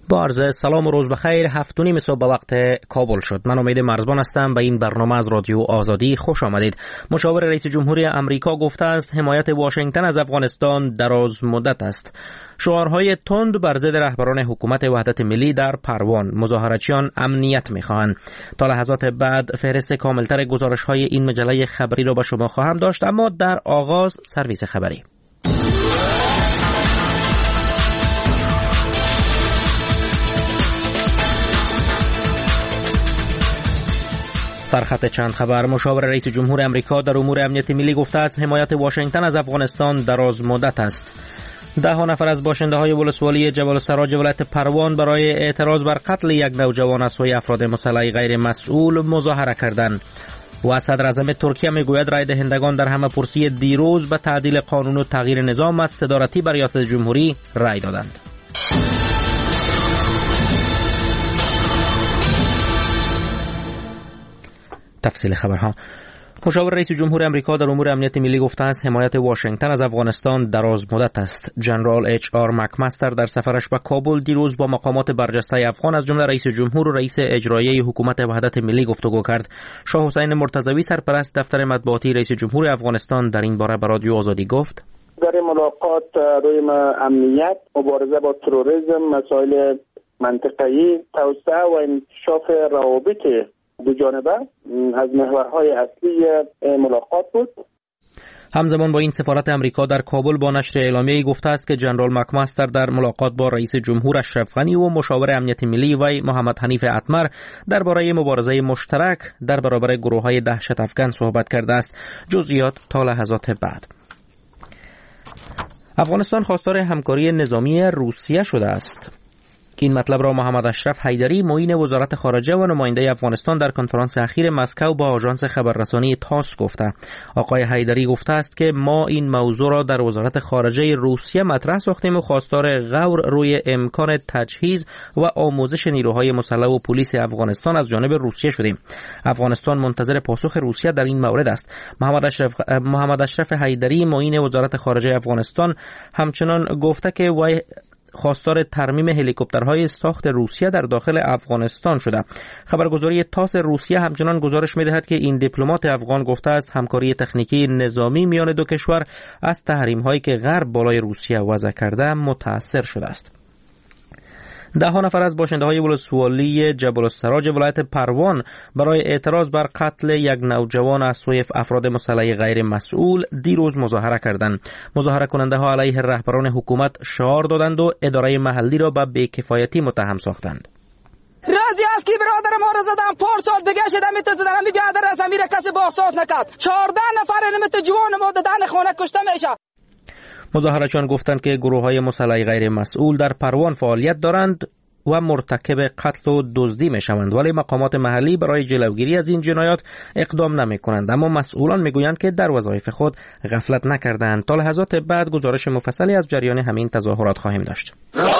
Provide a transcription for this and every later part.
با عرض سلام و روز بخیر. 7:30 صبح به وقت کابل شد. من امید مرزبان هستم. به این برنامه از رادیو آزادی خوش آمدید. مشاور رئیس جمهوری امریکا گفته است حمایت واشنگتن از افغانستان دراز مدت است. شعارهای تند بر ضد رهبران حکومت وحدت ملی در پروان. مظاهرچیان امنیت می‌خواهند. تا لحظات بعد فهرست کاملتر گزارش‌های این مجله خبری را به شما خواهم داشت، اما در آغاز سرویس خبری. سرخط چند خبر. مشاور رئیس جمهور امریکا در امور امنیت ملی گفته است حمایت واشنگتن از افغانستان دراز مدت است. 10 نفر از باشنده‌های ولسوالی جبل السراج ولایت پروان برای اعتراض بر قتل یک نوجوان از سوی افراد مسلح غیر مسئول مظاهره کردند. و صدر اعظم ترکیه میگوید رای دهندگان در همه‌پرسی دیروز به تعدیل قانون و تغییر نظام از صدارتی بر ریاست جمهوری رای دادند. تفصیل خبرها. مشاور رئیس جمهور امریکا در امور امنیت ملی گفته است حمایت واشنگتن از افغانستان دراز مدت است. جنرال اچ آر مکمستر در سفرش به کابل دیروز با مقامات برجسته افغان از جمله رئیس جمهور و رئیس اجرایی حکومت وحدت ملی گفتگو کرد. شاه حسین مرتضوی سرپرست دفتر مطبوعاتی رئیس جمهور افغانستان در این باره به رادیو آزادی گفت: در ملاقات روی امنیت، مبارزه با تروریسم، مسائل منطقه‌ای، توسعه و انکشاف روابط دو جانبه از محورهای اصلی ملاقات بود. همزمان با این سفارت امریکا در کابل با نشر اعلامیه‌ای گفته است که جنرال مکمستر در ملاقات با رئیس جمهور اشرف غنی و مشاور امنیت ملی وی محمد حنیف اتمر درباره مبارزه مشترک در برابر گروه‌های دهشت افکن صحبت کرده است. جزئیات تا لحظات بعد. افغانستان خواستار همکاری نظامی روسیه شده است. این مطلب را محمد اشرف حیدری معین وزارت خارجه و نماینده افغانستان در کنفرانس اخیر مسکو با آژانس خبررسانی تاس گفته. آقای حیدری گفته است که ما این موضوع را در وزارت خارجه روسیه مطرح ساختیم و خواستار غور روی امکان تجهیز و آموزش نیروهای مسلح و پلیس افغانستان از جانب روسیه شدیم. افغانستان منتظر پاسخ روسیه در این مورد است. محمد اشرف حیدری معین وزارت خارجه افغانستان همچنان گفته که وی خواستار ترمیم هلیکوپترهای ساخت روسیه در داخل افغانستان شده. خبرگزاری تاس روسیه همچنان گزارش می‌دهد که این دیپلمات افغان گفته است همکاری تکنیکی نظامی میان دو کشور از تحریم‌هایی که غرب بالای روسیه وضع کرده متأثر شده است. 10 نفر از باشنده‌های ولسوالی جبل السراج ولایت پروان برای اعتراض بر قتل یک نوجوان از سوی افراد مسلح غیر مسئول دیروز مظاهره کردند. مظاهره کننده‌ها علیه رهبران حکومت شعار دادند و اداره محلی را به بی‌کفایتی متهم ساختند. رازی است که برادر ما را زدن 4 سال دیگه شده میتونه در همین بیادر از امیر کسی باحثات نکرد. 14 نفر نمیت جوان ما دادن خانه کشته میشه. مظاهره‌چیان گفتند که گروه‌های مسلح غیر مسئول در پروان فعالیت دارند و مرتکب قتل و دزدی می‌شوند، ولی مقامات محلی برای جلوگیری از این جنایات اقدام نمی‌کنند. اما مسئولان می‌گویند که در وظایف خود غفلت نکردند. تا لحظات بعد گزارش مفصلی از جریان همین تظاهرات خواهیم داشت.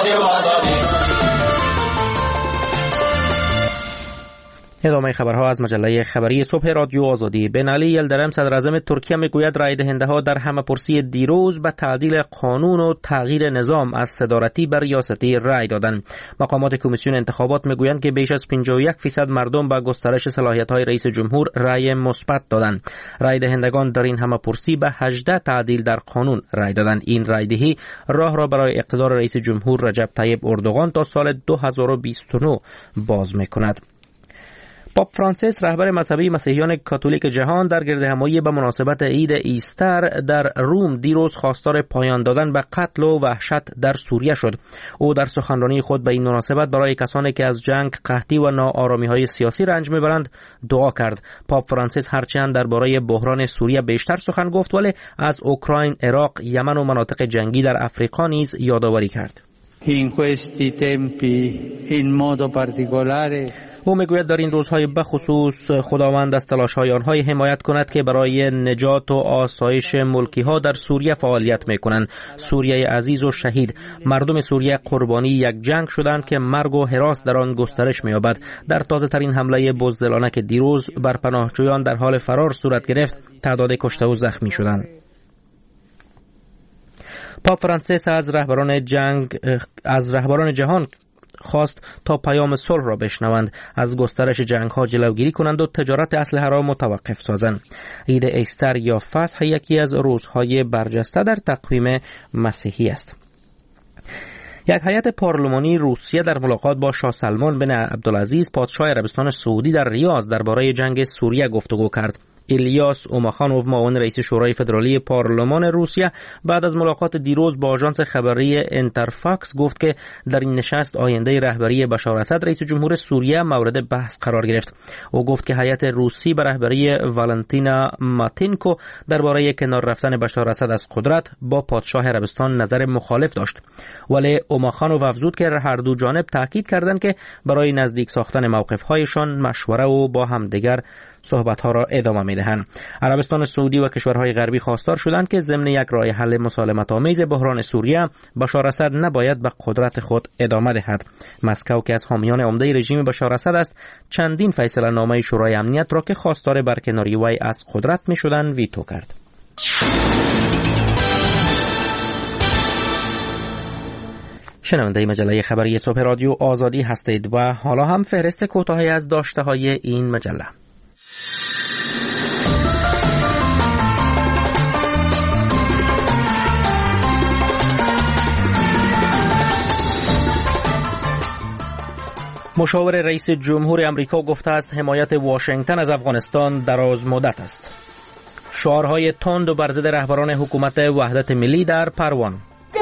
ادامه خبرها از مجله خبری صبح رادیو آزادی. بن علی یلدرم صدر اعظم ترکیه میگوید رای دهنده‌ها در همه‌پرسی دیروز به تعدیل قانون و تغییر نظام از صدارتی بر ریاستی رای دادند. مقامات کمیسیون انتخابات میگویند که بیش از 51% مردم به گسترش صلاحیت‌های رئیس جمهور رای مثبت دادند. رای دهندگان در این همه‌پرسی به 18 تعدیل در قانون رای دادند. این رایدهی راه را برای اقتدار رئیس جمهور رجب طیب اردوغان تا سال 2029 باز می‌کند. پاپ فرانسیس رهبر مذهبی مسیحیان کاتولیک جهان در گردهمایی به مناسبت عید ایستر در روم دیروز خواستار پایان دادن به قتل و وحشت در سوریه شد. او در سخنرانی خود به این مناسبت برای کسانی که از جنگ، قحطی و ناآرامی‌های سیاسی رنج می‌برند دعا کرد. پاپ فرانسیس هرچند درباره بحران سوریه بیشتر سخن گفت، ولی از اوکراین، عراق، یمن و مناطق جنگی در افریقا نیز یادآوری کرد. In questi tempi in modo particolare او میگوید در این روزهای بخصوص خداوند از تلاش‌های آنها حمایت کند که برای نجات و آسایش ملکی‌ها در سوریه فعالیت می‌کنند. سوریه عزیز و شهید، مردم سوریه قربانی یک جنگ شدند که مرگ و هراس در آن گسترش می‌یابد. در تازه‌ترین حمله بزدلانه که دیروز بر پناهجویان در حال فرار صورت گرفت، تعداد کشته و زخمی شدند. پاپ فرانسیس از رهبران جهان خواست تا پیام صلح را بشنوند، از گسترش جنگ‌ها جلوگیری کنند و تجارت اسلحه را متوقف سازند. عید ایستر یا فصح یکی از روزهای برجسته در تقویم مسیحی است. یک هیئت پارلمانی روسیه در ملاقات با شاه سلمان بن عبدالعزیز پادشاه عربستان سعودی در ریاض درباره جنگ سوریه گفتگو کرد. ایلیاس اوماخانوف معاون رئیس شورای فدرالی پارلمان روسیه بعد از ملاقات دیروز با آژانس خبری اینترفاکس گفت که در این نشست آینده رهبری بشار اسد رئیس جمهور سوریه مورد بحث قرار گرفت. او گفت که هیئت روسی به رهبری والنتینا ماتینکو درباره کنار رفتن بشار اسد از قدرت با پادشاه عربستان نظر مخالف داشت، ولی اوماخانوف افزود که هر دو جانب تاکید کردند که برای نزدیک ساختن موقف‌هایشان مشوره و با همدیگر صحبت‌ها را ادامه می‌دهند. عربستان سعودی و کشورهای غربی خواستار شدند که ضمن یک راه حل مسالمت‌آمیز بحران سوریه بشار اسد نباید به قدرت خود ادامه دهد. مسکو که از حامیان عمده رژیم بشار اسد است، چندین فیصله نامه شورای امنیت را که خواستار برکناری وی از قدرت می‌شدند ویتو کرد. شنونده مجله خبری صبح رادیو آزادی هستید و حالا هم فهرست کوتاهی از داشته‌های این مجله. مشاور رئیس جمهور امریکا گفته است حمایت واشنگتن از افغانستان دراز مدت است. شعارهای تند و بر ضد رهبران حکومت وحدت ملی در پروان.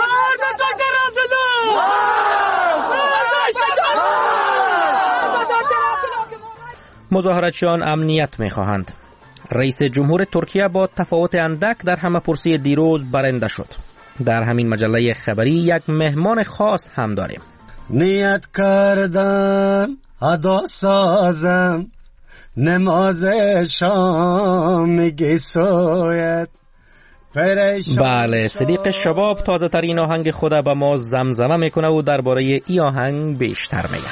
مظاهراتچیان امنیت می‌خواهند. رئیس جمهور ترکیه با تفاوت اندک در همه‌پرسی دیروز برنده شد. در همین مجله خبری یک مهمان خاص هم داریم. نیت کردم ادا سازم نماز شام میگی سویت. بله، صدیق شباب تازه ترین آهنگ خود به ما زمزمه میکنه و درباره این آهنگ بیشتر میگه.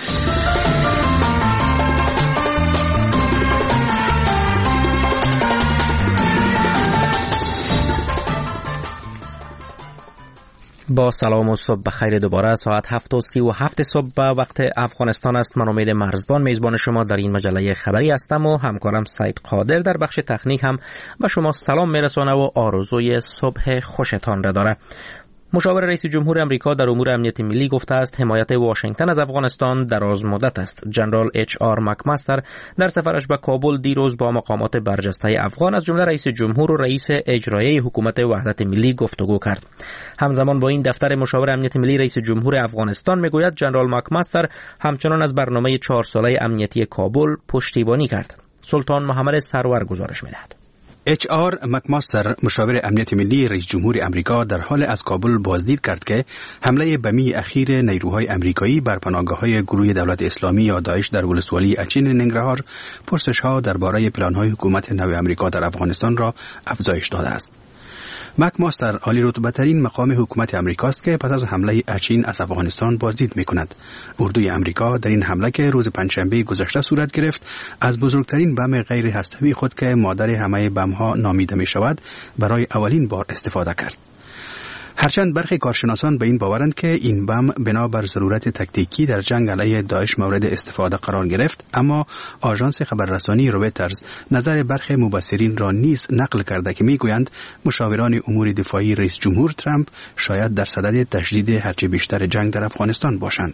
با سلام و صبح بخیر. دوباره ساعت 7:37 صبح به وقت افغانستان است. من امید مرزبان میزبان شما در این مجله خبری هستم و همکارم سید قادر در بخش تکنیک هم به شما سلام میرسانه و آرزوی صبح خوشتان را داره. مشاور رئیس جمهور امریکا در امور امنیت ملی گفته است حمایت واشنگتن از افغانستان دراز مدت است. جنرال HR مکماستر در سفرش به کابل دیروز با مقامات برجسته افغان از جمله رئیس جمهور و رئیس اجرایی حکومت وحدت ملی گفتگو کرد. همزمان با این دفتر مشاور امنیت ملی رئیس جمهور افغانستان میگوید جنرال مکماستر همچنان از برنامه 4 ساله امنیتی کابل پشتیبانی کرد. سلطان محمد سرور گزارش می‌دهد. HR مکماستر مشاور امنیت ملی رئیس جمهور امریکا در حال از کابل بازدید کرد که حمله بمی اخیر نیروهای امریکایی بر پناهگاه‌های گروه دولت اسلامی یا داعش در ولسوالی اچین ننگرهار پرسش‌ها درباره پلان‌های حکومت نو امریکا در افغانستان را افزایش داده است. مکماستر عالی رتبه‌ترین مقام حکومت امریکاست که پس از حمله اچین از افغانستان بازدید می‌کند. اردوی امریکا در این حمله که روز پنجشنبه گذشته صورت گرفت از بزرگترین بم غیر هسته‌ای خود که مادر همه بم‌ها نامیده می‌شود برای اولین بار استفاده کرد. هرچند برخی کارشناسان به این باورند که این بم بنابر ضرورت تکتیکی در جنگ علیه داعش مورد استفاده قرار گرفت، اما آژانس خبررسانی رویترز نظر برخی مبصرین را نیز نقل کرده که میگویند مشاوران امور دفاعی رئیس جمهور ترامپ شاید در صدد تشدید هرچه بیشتر جنگ در افغانستان باشند.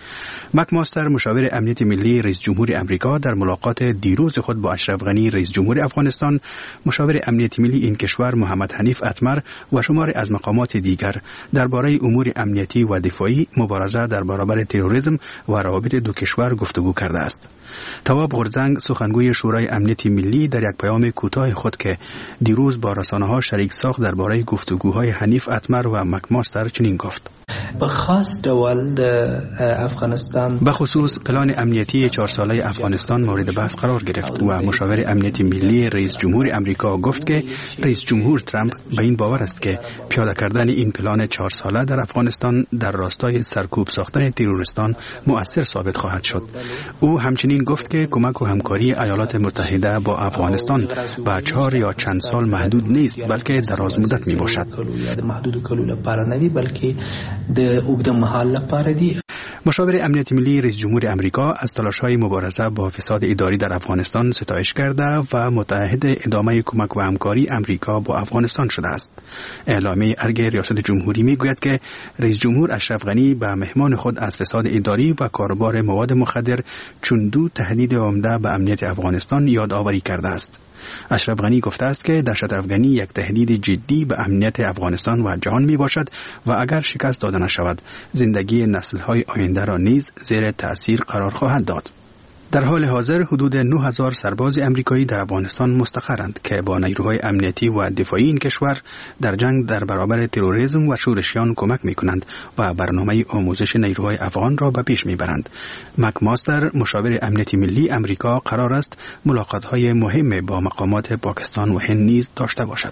مکماستر مشاور امنیت ملی رئیس جمهور امریکا در ملاقات دیروز خود با اشرف غنی رئیس جمهور افغانستان، مشاور امنیت ملی این کشور محمد حنیف اتمر و شمار از مقامات دیگر درباره امور امنیتی و دفاعی، مبارزه در برابر تروریسم و روابط دو کشور گفتگو کرده است. تواب غرزنگ سخنگوی شورای امنیت ملی در یک پیام کوتاه خود که دیروز با رسانه‌ها شریک ساخت درباره گفتگوهای حنیف اتمر و مکماستر چنین گفت: بخاص دول افغانستان به خصوص پلان امنیتی 4 ساله افغانستان مورد بحث قرار گرفت و مشاور امنیت ملی رئیس جمهور امریکا گفت که رئیس جمهور ترامپ به این باور است که پیاده کردن این پلان 4 ساله در افغانستان در راستای سرکوب ساختن تروریستان مؤثر ثابت خواهد شد. او همچنین گفت که کمک و همکاری ایالات متحده با افغانستان به 4 یا چند سال محدود نیست، بلکه دراز مدت می باشد. مشاور امنیت ملی رئیس جمهور امریکا از تلاش‌های مبارزه با فساد اداری در افغانستان ستایش کرده و متعهد ادامه کمک و همکاری امریکا با افغانستان شده است. اعلامیه ارگ ریاست جمهوری میگوید که رئیس جمهور اشرف غنی به مهمان خود از فساد اداری و کاروبار مواد مخدر چون دو تهدید عمده به امنیت افغانستان یادآوری کرده است. اشرف غنی گفته است که دهشت افغانی یک تهدید جدی به امنیت افغانستان و جهان می باشد و اگر شکست داده نشود زندگی نسل‌های آینده را نیز زیر تأثیر قرار خواهد داد. در حال حاضر حدود 9000 سرباز امریکایی در افغانستان مستقرند که با نیروهای امنیتی و دفاعی این کشور در جنگ در برابر تروریسم و شورشیان کمک می‌کنند و برنامه آموزش نیروهای افغان را به پیش می‌برند. مک ماستر مشاور امنیتی ملی امریکا قرار است ملاقات‌های مهم با مقامات پاکستان و هند نیز داشته باشد.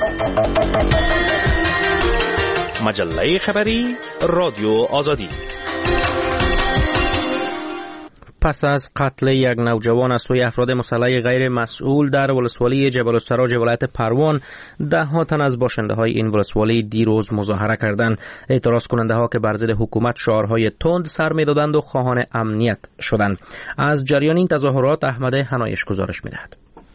مجله خبری رادیو آزادی. پس از قتل یک نوجوان از سوی افراد مسلح غیر مسئول در ولسوالی جبل السراج ولایت پروان، ده ها تن از باشنده های این ولسوالی دیروز مظاهره کردند. اعتراض کننده ها که بر ضد حکومت شعارهای تند سر می‌دادند و خواهان امنیت شدند. از جریان این تظاهرات احمد حنایش گزارش می‌دهد.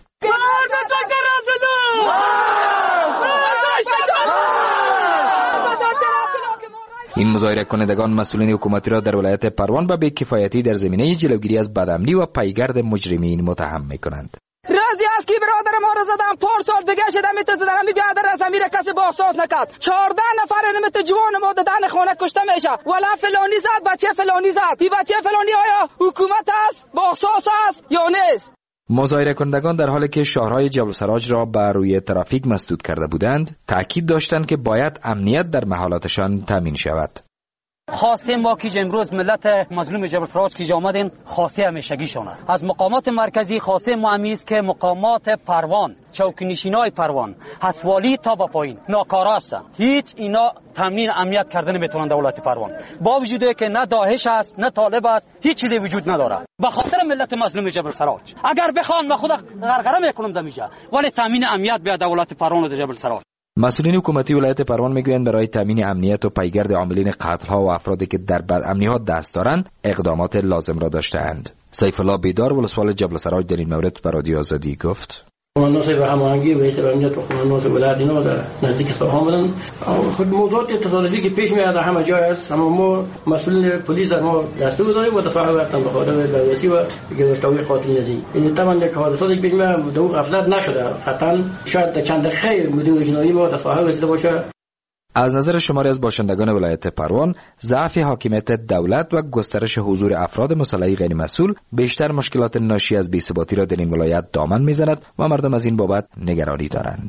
این مظاهره کنندگان مسئولین حکومتی را در ولایت پروان به بی‌کفایتی در زمینه جلوگیری از بدامنی و پیگرد مجرمین متهم می‌کنند. رازی است که برادر ما را زدن 4 سال دیگه شده میتونه در همین بیادر از امیر کسی باحثاس نکرد. 14 نفر نمیت جوان ما دادن خانه کشته میشه. ولا فلانی زد بچه فلانی زد. این بچه فلانی آیا حکومت است باحثاس است یا نیست؟ مظاهره کنندگان در حالی که شهرهای جبل السراج را بر روی ترافیک مسدود کرده بودند، تاکید داشتند که باید امنیت در محلاتشان تامین شود. خواسته ما که امروز ملت مظلوم جبل السراج که آمدین خواسته همیشگیشان است. از مقامات مرکزی خواسته ما است که مقامات پروان، چوکی‌نشینای پروان، حسوالی تا با پایین ناکارا هستند. هیچ اینا تامین امنیت کردن نمیتونن دولت پروان. با وجودی که نه داعش است نه طالب است، هیچ چیزی وجود نداره. به خاطر ملت مظلوم جبل السراج اگر بخوان ما خود غرغره میکنم دمیجه، ولی تامین امنیت به دولت پروان و جبل السراج. مسئولین حکومتی ولایت پروان میگویند برای تامین امنیت و پیگرد عاملین قتل‌ها و افرادی که در بدامنی‌ها دست دارند اقدامات لازم را داشته‌اند. سیف الله بیدار ولسوال جبل السراج در این مورد به رادیو آزادی گفت: مناسب هماهنگی و استقامت و مناسب ولایت اینا در نزدیک اصفهان بودن. خود موضوعات تصادفی که پیش میاد همه جای است، اما ما مسئولین پلیس در ما دستور دادیم و دفاع کردن به خاطر بررسی و گرفتاری قاتل نزی. این تمام یک حادثاتی پیش میاد دو افراد نشده، قطعا شاید چند دقیقه مدیر جنایی ما دفاع رسیده باشه. از نظر شماری از باشندگان ولایت پروان، ضعف حاکمیت دولت و گسترش حضور افراد مسلح غیر مسئول بیشتر مشکلات ناشی از بی‌ثباتی را در این ولایت دامن می‌زند و مردم از این بابت نگرانی دارند.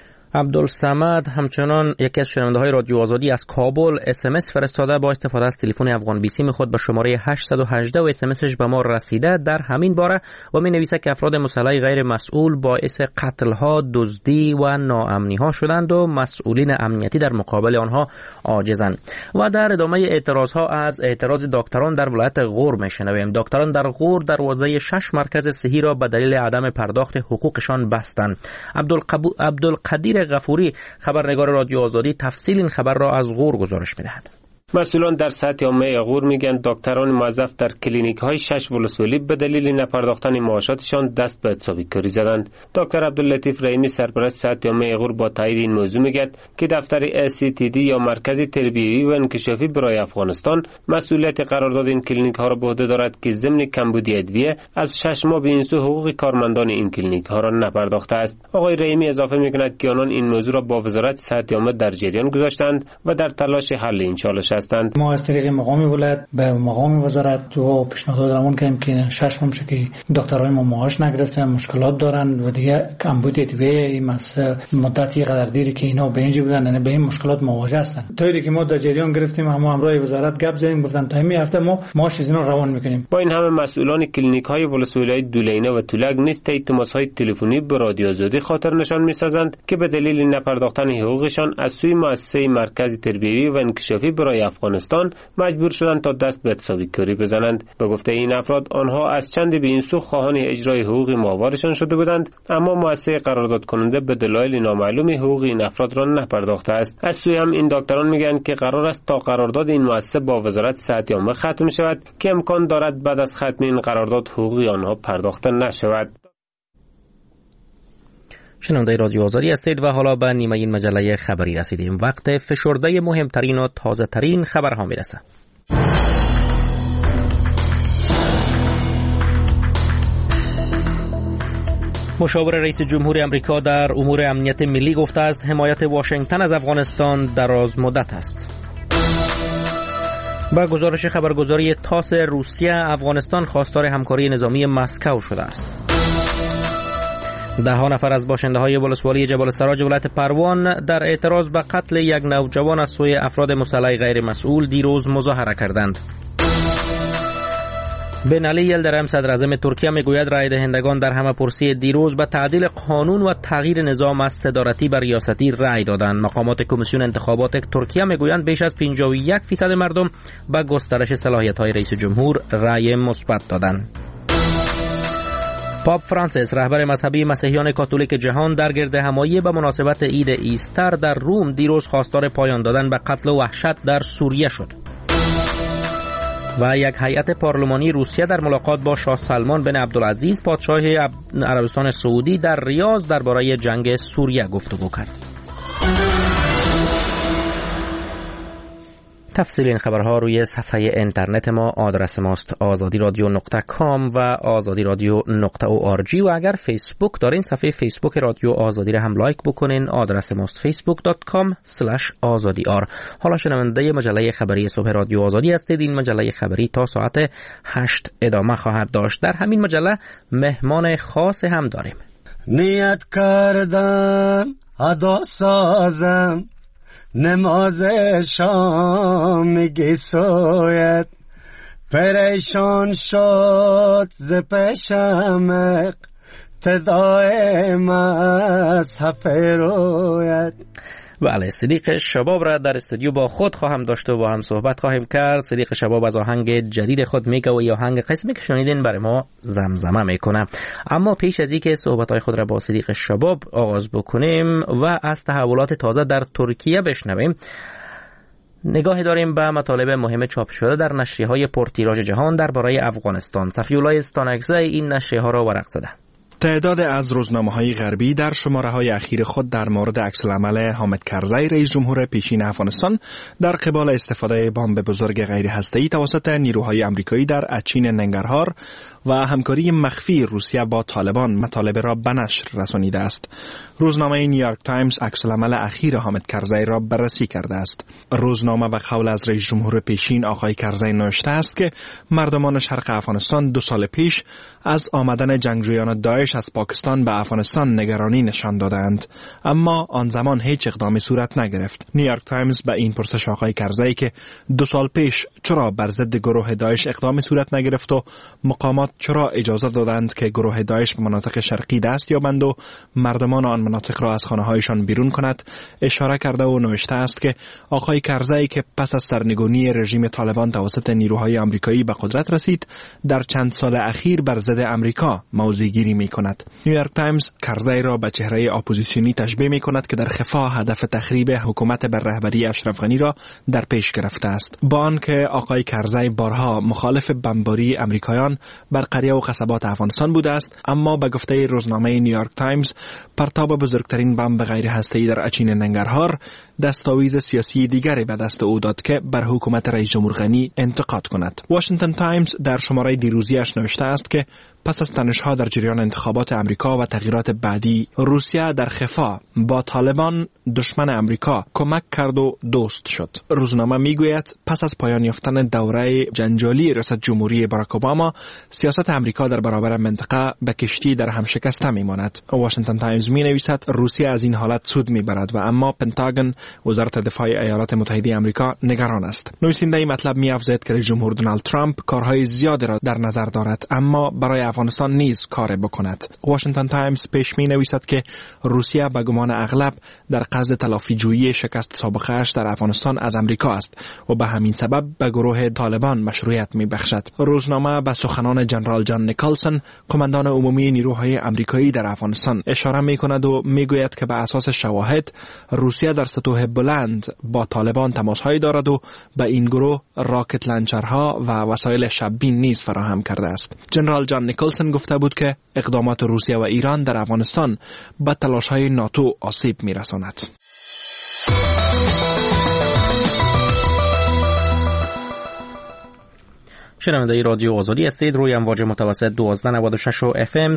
عبدالصمد همچنان یکی از شنونده‌های رادیو آزادی از کابل SMS فرستاده با استفاده از تلفن افغان بیسیم خود به شماره 818 و SMSش به ما رسیده در همین باره و می‌نویسد که افراد مسلح غیر مسئول باعث قتل‌ها، دزدی و ناامنی‌ها شدند و مسئولین امنیتی در مقابل آنها عاجزند. و در ادامه اعتراضها از اعتراض دکتران در ولایت غور می‌شنویم. دکتران در غور دروازه 6 مرکز صحی را به دلیل عدم پرداخت حقوقشان بستند. عبدالقدیر غفوری خبرنگار رادیو آزادی تفصیل این خبر را از غور گزارش می‌دهد. مسئولان در سطح عامه غور میگن دکتران موظف در کلینیک های 6 ولسوالی به دلیل نپرداختن معاشاتشان دست به حسابی کاری زدند. دکتر عبداللطیف رحیمی سرپرست سطح عامه غور با تایید این موضوع میگه که دفتر SCTD یا مرکز تربیوی و انکشافی برای افغانستان مسئولیت قرارداد این کلینیک ها را به عهده دارد که ضمن کمبودی ادویه از 6 ماه به این سو حقوق کارمندان این کلینیک ها را نپرداخته است. آقای رحیمی اضافه میکند که آنان این موضوع را با وزارت صحت عامه در جریان گذاشتند و در تلاش حل این چالش هستند. ما از طریق مقام ولایت به مقام وزارت و پیشنهاد درمون کردیم که 6 ماه که دکترای ما معاش نگرفتن، مشکلات دارن و دیگه کمبود ادویه این مدتی قدر دیری که اینا به اینجا بودن، یعنی به این مشکلات مواجه هستن. طوری که ما در جریان گرفتیم، اما همراه وزارت گپ زدیم، گفتن تا همین هفته ما معاش اینا روان میکنیم. با این همه مسئولان کلینیک های ولسوالی دولینه و تولک نیز تماس های تلفنی به رادیو آزادی خاطر نشان میسازند که به دلیل نپرداختن حقوقشان از سوی مؤسسه مرکز تربیوی و انکشافی برای افغانستان مجبور شدند تا دست به اعتصابی کاری بزنند. به گفته این افراد آنها از چند به این سو خواهان اجرای حقوق ماهوارشان شده بودند، اما مؤسسه قرارداد کننده به دلایل نامعلوم حقوق این افراد را نپرداخته است. از سوی هم این دکتران میگویند که قرار است تا قرارداد این مؤسسه با وزارت صحت عامه ختم شود که امکان دارد بعد از ختم این قرارداد حقوق آنها پرداخته نشود. شنونده رادیو آزادی هستید و حالا به نیمه این مجله خبری رسیدیم. وقت فشرده مهمترین و تازه ترین خبرها میرسه. مشاور رئیس جمهور آمریکا در امور امنیت ملی گفته است حمایت واشنگتن از افغانستان دراز مدت است. با گزارش خبرگزاری تاس، روسیه افغانستان خواستار همکاری نظامی مسکو شده است. 10 نفر از باشنده‌های ولسوالی جبل السراج ولایت پروان در اعتراض به قتل یک نوجوان از سوی افراد مسلح غیر مسئول دیروز مظاهره کردند. بن علی یلدرم صدر اعظم ترکیه میگوید رای دهندگان در همه پرسی دیروز به تعدیل قانون و تغییر نظام از صدارتی به ریاستی رای دادند. مقامات کمیسیون انتخابات ترکیه میگویند بیش از 51% مردم به گسترش صلاحیت‌های رئیس جمهور رای مثبت دادند. پاپ فرانسیس رهبر مذهبی مسیحیان کاتولیک جهان در گردهمایی به مناسبت عید ایستر در روم دیروز خواستار پایان دادن به قتل و وحشت در سوریه شد. و یک هیئت پارلمانی روسیه در ملاقات با شاه سلمان بن عبدالعزیز پادشاه عربستان سعودی در ریاض درباره جنگ سوریه گفتگو کرد. تفصیل این خبرها روی صفحه اینترنت ما، آدرس ماست azadiradio.com و azadiradio.org و اگر فیسبوک دارین صفحه فیسبوک رادیو آزادی را هم لایک بکنین، آدرس ماست facebook.com/azadiyar. حالا شنونده مجله خبری صبح رادیو آزادی هستید. این مجله خبری تا ساعت 8 ادامه خواهد داشت. در همین مجله مهمان خاص هم داریم. نیت کردم ادا سازم نماز شام میگی سویت پریشان شد ز پیشم اقتدای مذهب رویت. بله، صدیق شباب را در استودیو با خود خواهم داشت و با هم صحبت خواهیم کرد. صدیق شباب از آهنگ جدید خود میگه و آهنگ قسمی که شنیدین برای ما زمزمه میکنه. اما پیش از اینکه صحبت‌های خود را با صدیق شباب آغاز بکنیم و از تحولات تازه در ترکیه بشنویم، نگاهی داریم به مطالب مهم چاپ شده در نشریه‌های پرتیراژ جهان درباره افغانستان. صفی‌الله استانکزی این نشریه‌ها را ورق زده. تعداد از روزنامه‌های غربی در شماره‌های اخیر خود در مورد عکس‌العمل حامد کرزی رئیس جمهور پیشین افغانستان در قبال استفاده بمب بزرگ غیر هسته‌ای توسط نیروهای آمریکایی در اچین ننگرهار و همکاری مخفی روسیه با طالبان مطالب را به نشر رسانیده است. روزنامه نیویورک تایمز عکس‌العمل اخیر حامد کرزی را بررسی کرده است. روزنامه به قول از رئیس جمهور پیشین آقای کرزی نوشته است که مردمان شرق افغانستان 2 سال پیش از آمدن جنگجویان داعش از پاکستان به افغانستان نگرانی نشان دادند، اما آن زمان هیچ اقدامی صورت نگرفت. نیویورک تایمز به این پرسش آقای کرزی که 2 سال پیش چرا بر ضد گروه داعش اقدامی صورت نگرفت و مقامات چرا اجازه دادند که گروه داعش به مناطق شرقی دست یابند و مردمان آن مناطق را از خانه‌هایشان بیرون کند اشاره کرده و نوشته است که آقای کرزی که پس از سرنگونی رژیم طالبان توسط نیروهای آمریکایی به قدرت رسید در چند سال اخیر بر ضد آمریکا موضع‌گیری می‌کند. نیویورک تایمز کرزی را به چهره اپوزیسیونی تشبیه می‌کند که در خفا هدف تخریب حکومت بر رهبری اشرف غنی را در پیش گرفته است. با آنکه آقای کرزی بارها مخالف بمباری آمریکایان بر قریه و قصبات افغانستان بوده است، اما به گفته روزنامه نیویورک تایمز پرتاب بزرگترین بمب غیر هسته‌ای در اچین ننگرهار دستاویز سیاسی دیگری به دست او داد که بر حکومت رئیس جمهور غنی انتقاد کند. واشنگتن تایمز در شماره دیروزیش نوشته است که پس از تنش‌ها در جریان انتخابات امریکا و تغییرات بعدی، روسیه در خفا با طالبان دشمن امریکا کمک کرد و دوست شد. روزنامه میگوید پس از پایان یافتن دوره جنجالی ریاست جمهوری باراک اوباما، سیاست امریکا در برابر منطقه به کشتی در هم شکسته میماند. واشنگتن تایمز مینویسد روسیه از این حالت سود میبرد و اما پنتاگون، وزارت دفاع ایالات متحده آمریکا، نگران است. نویسنده این مطلب می‌افزاید که رئیس جمهور دونالد ترامپ کارهای زیادی را در نظر دارد، اما برای افغانستان نیز کار بکند. واشنگتن تایمز پیش می نویسد که روسیه به گمان اغلب در قصد تلافی جویی شکست سابقه اش در افغانستان از امریکا است و به همین سبب به گروه طالبان مشروعیت می بخشد. روزنامه به سخنان جنرال جان نیکلسون، قماندان عمومی نیروهای امریکایی در افغانستان اشاره می کند و می گوید که به اساس شواهد روسیه در سطوح بلند با طالبان تماس‌هایی دارد و به این گروه راکت لانچرها و وسایل شب‌بین نیز فراهم کرده است. جنرال جان نیکلسون گفته بود که اقدامات روسیه و ایران در افغانستان به تلاش‌های ناتو آسیب می‌رساند. شنوندگان رادیو آزادی هستید. روی امواج متوسط 1296 و FM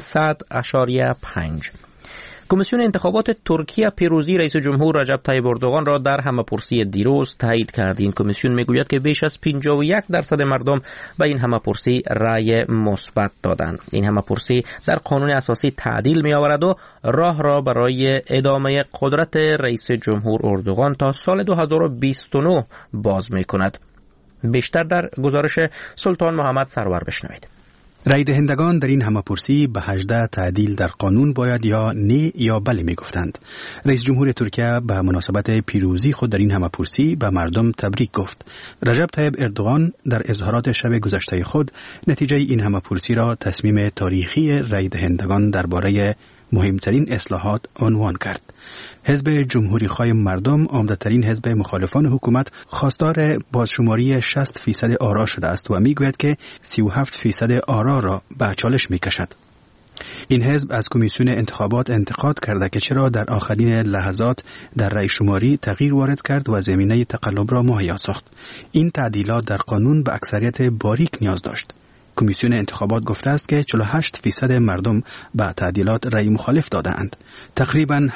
100.5. کمیسیون انتخابات ترکیه پیروزی رئیس جمهور رجب طیب اردوغان را در همه‌پرسی دیروز تایید کرد. این کمیسیون میگوید که بیش از 51% مردم به این همه‌پرسی رأی مثبت دادند. این همه‌پرسی در قانون اساسی تعدیل می‌آورد و راه را برای ادامه قدرت رئیس جمهور اردوغان تا سال 2029 باز می‌کند. بیشتر در گزارش سلطان محمد سرور بشنوید. رای دهندگان در این همه‌پرسی به 18 تعدیل در قانون باید یا نه یا بله می گفتند. رئیس جمهور ترکیه به مناسبت پیروزی خود در این همه‌پرسی به مردم تبریک گفت. رجب طیب اردوغان در اظهارات شب گذشته خود نتیجه این همه‌پرسی را تصمیم تاریخی رای دهندگان درباره مهمترین اصلاحات عنوان کرد. حزب جمهوری خواه مردم، عمده‌ترین حزب مخالفان حکومت، خواستار بازشماری 60% آرا شده است و میگوید که 37% آرا را به چالش میکشد. این حزب از کمیسیون انتخابات انتقاد کرده که چرا در آخرین لحظات در رای شماری تغییر وارد کرد و زمینه تقلب را مهیا ساخت. این تعدیلات در قانون به اکثریت باریک نیاز داشت. کمیسیون انتخابات گفته است که 48% مردم به تعدیلات رأی مخالف دادند. تقریباً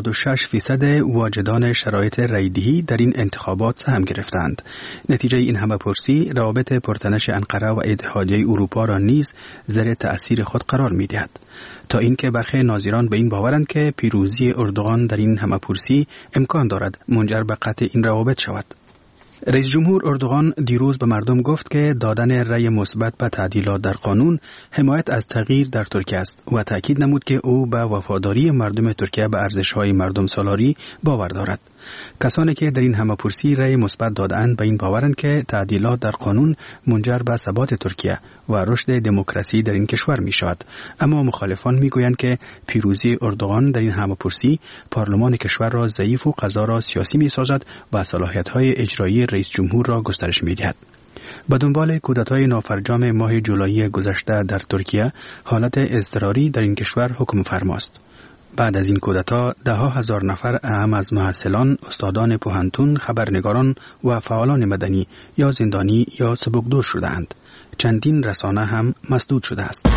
86% واجدان شرایط رأی‌دهی در این انتخابات سهم گرفتند. نتیجه این همه‌پرسی روابط پرتنش انقره و اتحادیه اروپا را نیز زیر تأثیر خود قرار می‌دهد. تا اینکه برخی ناظران به این باورند که پیروزی اردوغان در این همه‌پرسی امکان دارد منجر به قطع این روابط شود. رئیس جمهور اردوغان دیروز به مردم گفت که دادن رأی مثبت به تعدیلات در قانون حمایت از تغییر در ترکیه است و تأکید نمود که او به وفاداری مردم ترکیه به ارزش‌های مردم سالاری باور دارد. کسانی که در این همه‌پرسی رأی مثبت دادند به این باورند که تعدیلات در قانون منجر به ثبات ترکیه و رشد دموکراسی در این کشور می شود. اما مخالفان می گویند که پیروزی اردوغان در این همه‌پرسی پارلمان کشور را ضعیف و قضا را سیاسی می سازد و صلاحیت‌های اجرایی رئیس جمهور را گسترش می دهد. به دنبال کودتای نافرجام ماه جولای گذشته در ترکیه، حالت اضطراری در این کشور حکم فرماست. بعد از این کودتا ده‌ها هزار نفر اهم از محصلان، استادان پوهنتون، خبرنگاران و فعالان مدنی یا زندانی یا سبکدوش شدند. چندین رسانه هم مسدود شده است.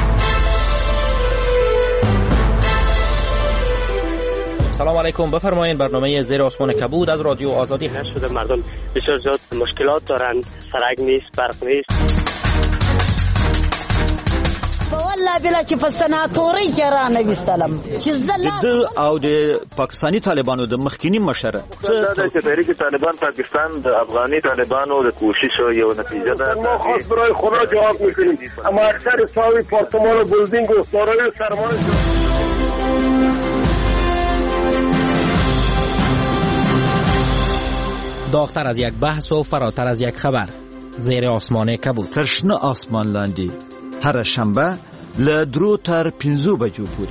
سلام علیکم، بفرمایید. برنامه زیر آسمان کبود از رادیو آزادی هست. شده مردم بسیار زیاد مشکلات دارند، سرک نیست، برق نیست. والله بلا چې په سناتوري کې را نوستلم چې د او د پاکستانی طالبانو د مخکینی مشره چې تحریک طالبان پاکستان د افغاني طالبانو د کوشش یو نتیجه ده. ما خاص برای خدا جواب میکنیم، اما اکثر ساوی پارتمان و بلدینگ و سارای سرمایه داغتر از یک بحث و فراتر از یک خبر. زیر آسمان کبود. ترشنه آسمان لاندی هر شنبه له 2 تر 5 بجو پورې.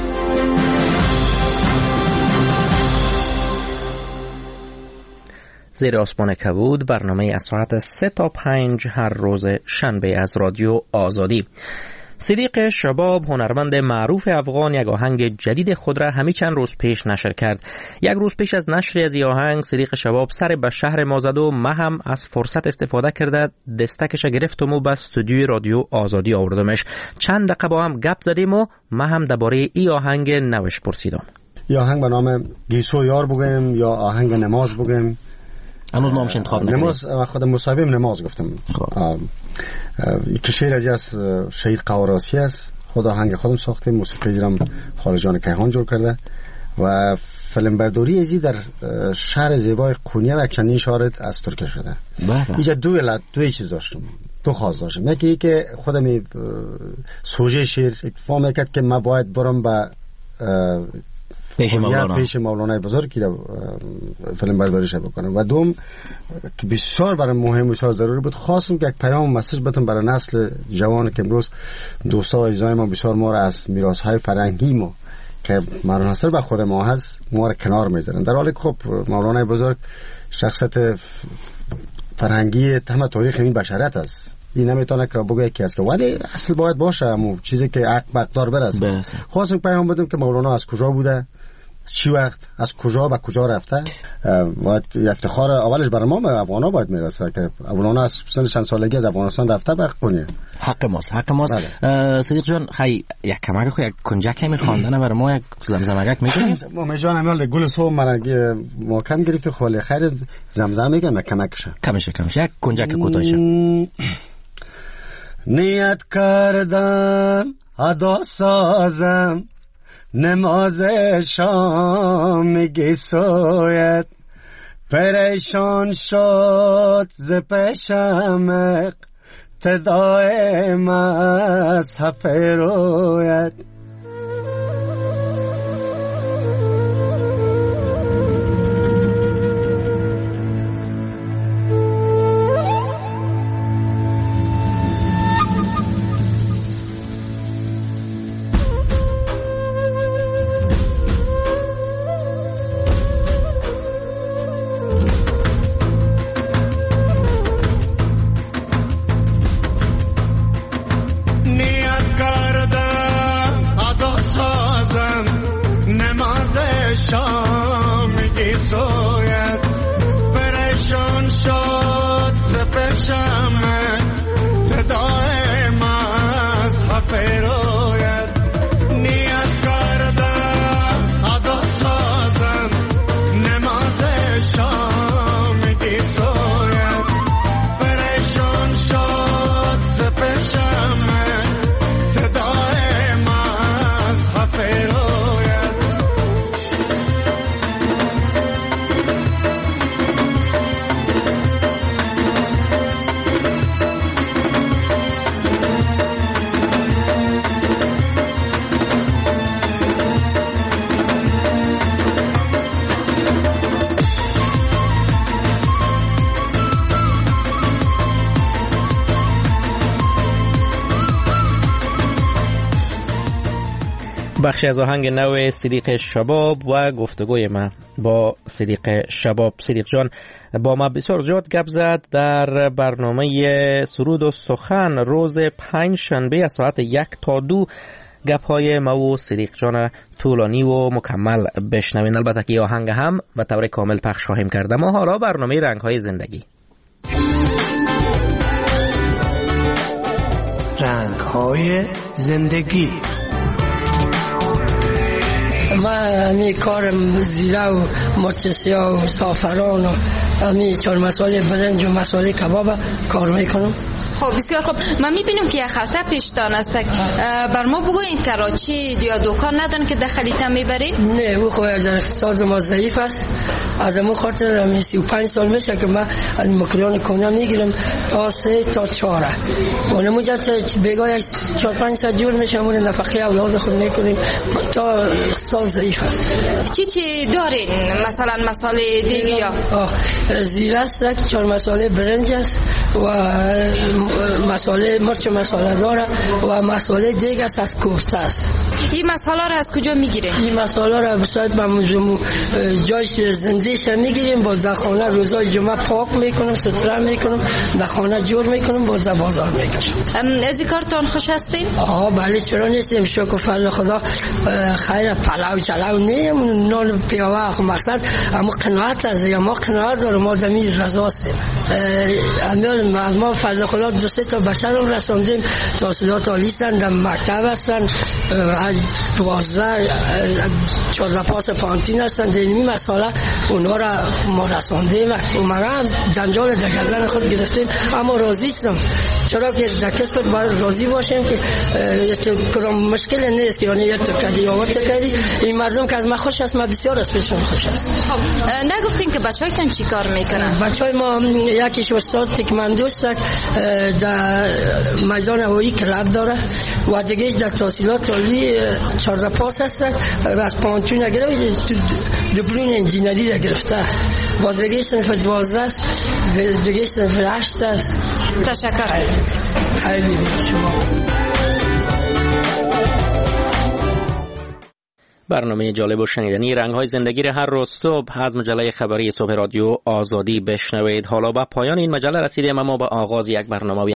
زیر آسمان کبود، برنامه از ساعت 3 تا 5 هر روز شنبه از رادیو آزادی. صدیق شباب، هنرمند معروف افغان، یک آهنگ جدید خود را همین چند روز پیش نشر کرد. یک روز پیش از نشر از این آهنگ، صدیق شباب سر به شهر ما زد و ما هم از فرصت استفاده کرده دستکش گرفتم و به استودیوی رادیو آزادی آوردمش. چند دقیقه با هم گپ زدیم و ما هم درباره این آهنگ نوش پرسیدم. یا آهنگ به نام گیسو یار بگیم یا آهنگ نماز بگیم؟ هنوز نامش انتخاب نکردم. نماز خود مصاحبه نماز گفتم. یک شعر از شهید قواراسی است. خود آهنگ خودم ساختیم، موسیقی زیرم خالجان کیهان جور کرده و فیلم برداری ازی در شهر زیبای قونیه و چندین شهر از ترکیه شده. اینجا دو چیز داشتم، دو خواست داشتم. یکی که خودم سوژه شیر فهم میکرد که من باید برم به پیش مولانا بزرگ که فیلم برداریش بکنم و دوم که بسیار برای مهم و بسیار ضروری بود خواستم که یک پیام مسیج بدم برای نسل جوان که امروز دوستا و عزیزای ما بسیار ما را از میراث‌های فرهنگی ما که منحصر به خود ما هست ما را کنار میذارن، در حالی که خب مولانا بزرگ شخصیت فرهنگی تمام تاریخ این بشریت است. این نمیتونه که بگه یکی است که ولی اصل باید باشه، همون چیزی که مقدار برسه. خواستم پیام بدم که مولانا از کجا بوده، چی وقت، از کجا به کجا رفته. باید افتخار اولش برای ما افغانا باید میرسه که مولانا از سن چند سالگی از افغانستان رفته به قونیه. حق ماست. صدیق جان خیلی یک کمک خو یک کنجک میخواندن برای ما، یک زمزمگک میگیم. ما جان امیال گل سو مرگی ما کم گرفت خالی خیر زمزمه میگم کمکشه یک کنجک کوتاهش. نیت کردم ادا سازم نماز شام میگی سویت، پریشان شد ز پیشم اقتدای مذهب رویت. بخشی از آهنگ نو صدیق شباب و گفتگوی ما با صدیق شباب. صدیق جان با ما بسیار زیاد گپ زد در برنامه سرود و سخن روز 5 شنبه از ساعت 1 تا 2. گپ های ما و صدیق جان طولانی و مکمل بشنوین. البته که آهنگ هم به طور کامل پخش خواهیم کرد. ما حالا برنامه رنگ های زندگی. رنگ های زندگی. من همی کارم زیره و مرچسیا و سافران و همی 4 مساله برنج و مساله کباب کار میکنم. خب بسیار خوب. من میبینم که یک خلطه پیشتان است. بر ما بگوین کراچی یا دکان ندارن که دخلیت میبرین؟ نه او خب از اقتصاد ما ضعیف است. از امو خاطر 35 سال میشه که من مکرون کنه میگیرم تا 3 تا 4. اونمو جاست بگاه 4-5 ساعت جور میشه اون نفقه اولاد خود میکنیم تا اقتصاد ضعیف است. چی دارین؟ مثلا مساله دیگه یا زیره است، 4 مساله برنج است و مساله مرچ مساله داره و مساله دیگه است از کوفته است. این مساله را از کجا میگیرین؟ این مساله را بسایت من جایش زندهش میگیریم، باز در خانه روزای جمعه پاک میکنم، ستره میکنم، در خانه جور میکنم، باز در بازار میکشم. از این کارتان خوش هستین؟ بله چرا نیستیم، شکر فضل خدا. خیر پلاو چلاو نیم نان پیاوه خو مقصد اما قناعت از ما قناعت دارم، ما دمی رضا هستیم. امیال ما فضل خدا 2-3 تا بشر رو رساندیم، تحصیلات عالی هستند، در مکتب هستند، 14 پاس پانتین هستند. اینمی مسئله اونا را ما رساندیم و اونا هم جنجال دگردن خود گرفتیم، اما راضی هستم چرا که در کسب باید راضی باشیم که کدام مشکل نیست که یعنی تو کردی یا ورت کردی. این مردم که از ما خوش است، ما بسیار از پیشون خوش است. خب نگفتین که بچه‌هایتون چی کار میکنن؟ بچهای ما یکیش استاد تکواندو است، در میدان هوایی کلاب داره و دیگه در تحصیلات عالی 14 پاس است و از پانتون گرفته دیپلم انجینری گرفته. و دیگه صنف 12 است، دیگه صنف 8 است. تشکر. خیلی شما. برنامه جالب و شنیدنی رنگ‌های زندگی را هر روز صبح از مجله خبری صبح رادیو آزادی بشنوید. حالا به پایان این مجله رسیدیم، اما به آغاز یک برنامه